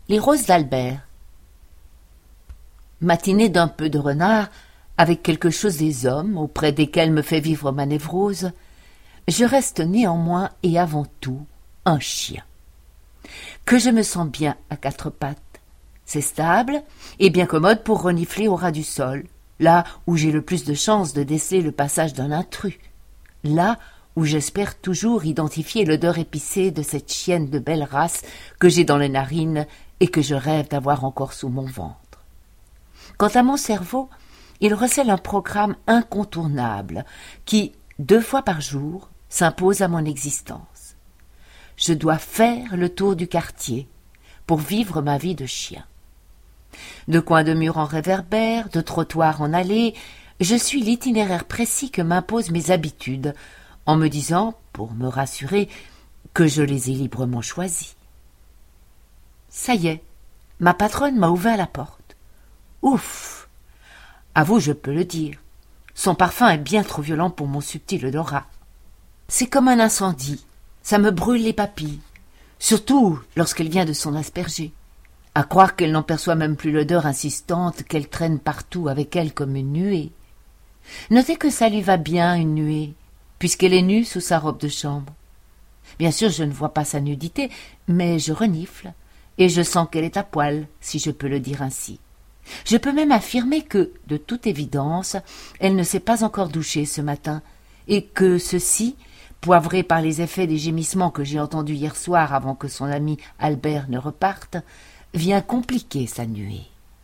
Les roses d'Albert. Matinée d'un peu de renard, avec quelque chose des hommes auprès desquels me fait vivre ma névrose, je reste néanmoins et avant tout un chien. Que je me sens bien à quatre pattes. C'est stable et bien commode pour renifler au ras du sol, là où j'ai le plus de chances de déceler le passage d'un intrus, là où j'espère toujours identifier l'odeur épicée de cette chienne de belle race que j'ai dans les narines et que je rêve d'avoir encore sous mon ventre. Quant à mon cerveau, il recèle un programme incontournable qui, 2 fois par jour, s'impose à mon existence. Je dois faire le tour du quartier pour vivre ma vie de chien. De coins de murs en réverbère, de trottoirs en allées, je suis l'itinéraire précis que m'imposent mes habitudes, en me disant, pour me rassurer, que je les ai librement choisis. Ça y est, ma patronne m'a ouvert la porte. Ouf! À vous, je peux le dire. Son parfum est bien trop violent pour mon subtil odorat. C'est comme un incendie, ça me brûle les papilles, surtout lorsqu'elle vient de s'en asperger. À croire qu'elle n'en perçoit même plus l'odeur insistante qu'elle traîne partout avec elle comme une nuée. Notez que ça lui va bien, une nuée, puisqu'elle est nue sous sa robe de chambre. Bien sûr, je ne vois pas sa nudité, mais je renifle, et je sens qu'elle est à poil, si je peux le dire ainsi. Je peux même affirmer que, de toute évidence, elle ne s'est pas encore douchée ce matin, et que ceci, poivré par les effets des gémissements que j'ai entendus hier soir avant que son ami Albert ne reparte, vient compliquer sa nuée.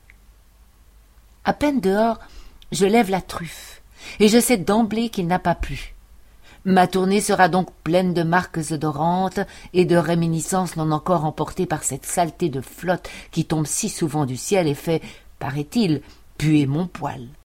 À peine dehors, je lève la truffe, et je sais d'emblée qu'il n'a pas plu. Ma tournée sera donc pleine de marques odorantes et de réminiscences non encore emportées par cette saleté de flotte qui tombe si souvent du ciel et fait, paraît-il, puer mon poil.